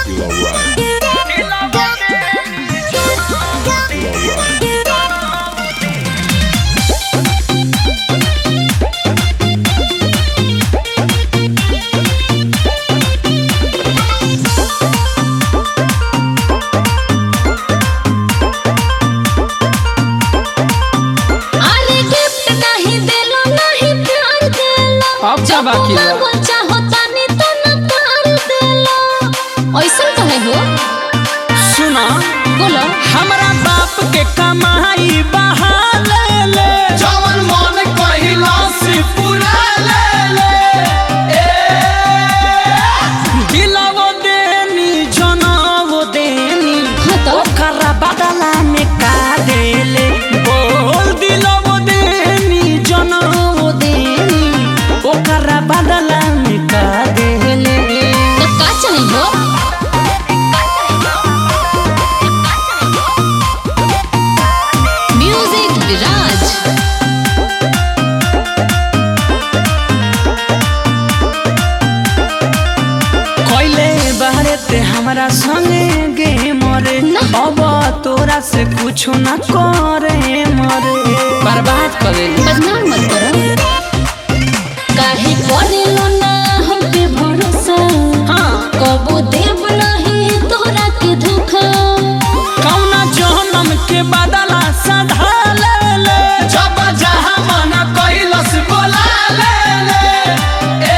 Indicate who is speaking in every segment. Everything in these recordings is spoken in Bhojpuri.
Speaker 1: feel alright. Feel alright.
Speaker 2: अब जा बाकी
Speaker 3: ऐसा कहे हो
Speaker 2: सुना
Speaker 3: बोलो
Speaker 2: हमरा बाप के कमाई बहा ले ले
Speaker 4: जवन मन कहिला से पूरा ले ले
Speaker 2: दिलवो देनी जनवो देनी
Speaker 3: हाँ तो
Speaker 2: ओकरा बदला में का देले बोल दिलवो देनी जनवो देनी ओकरा बदला में का देले
Speaker 3: तो का चाहिए हो म्यूजिक विराज
Speaker 2: कोइले बाहरे ते हमरा संगे गे मरे अब तोरा से कुछ न करे मरे बर्बाद कर देली
Speaker 3: बदनाम मत करो काहे करेलो ना हम पे भरोसा
Speaker 2: हाँ
Speaker 3: कबो देव नहीं तोरा के धोखा
Speaker 2: कौना जहनम के बदला सधा ले ले
Speaker 4: जब जहां मन कहिला से बोला ले ले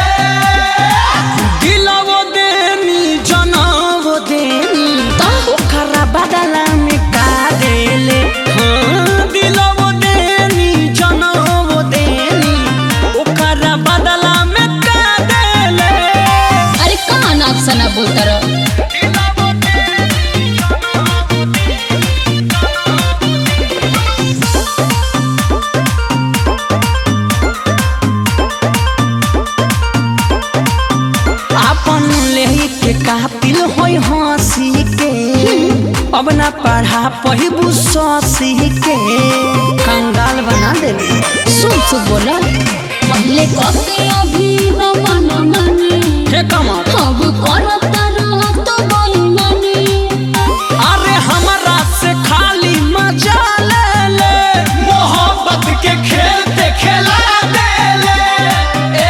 Speaker 2: दिलवो देनी जनवो देनी ओकरा बदला में का देले हाँ दिलवो देनी जनवो देनी ओकरा बदला में का देले
Speaker 3: अरे कहाँ नाक सना बोलता रहो
Speaker 2: अपन लेही के कातिल होई हंसी के अब ना पढ़ा पहिबू ससी के कंगाल बना देली
Speaker 3: सुन सुन बोला पहले कके अभी न मन माने
Speaker 2: हे कमर
Speaker 3: अब करता रह तो बेईमानी
Speaker 2: अरे हमरा से खाली मजा ले ले
Speaker 4: मोहब्बत के खेल ते खेला दे ले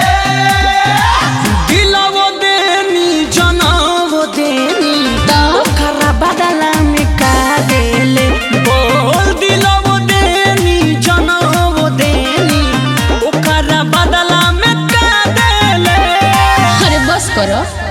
Speaker 2: दिलवो देनी जनवो देनी ओकरा बदला में का देले बोल दिलवो देनी जनवो देनी ओकरा बदला में का देले
Speaker 3: अरे बस करो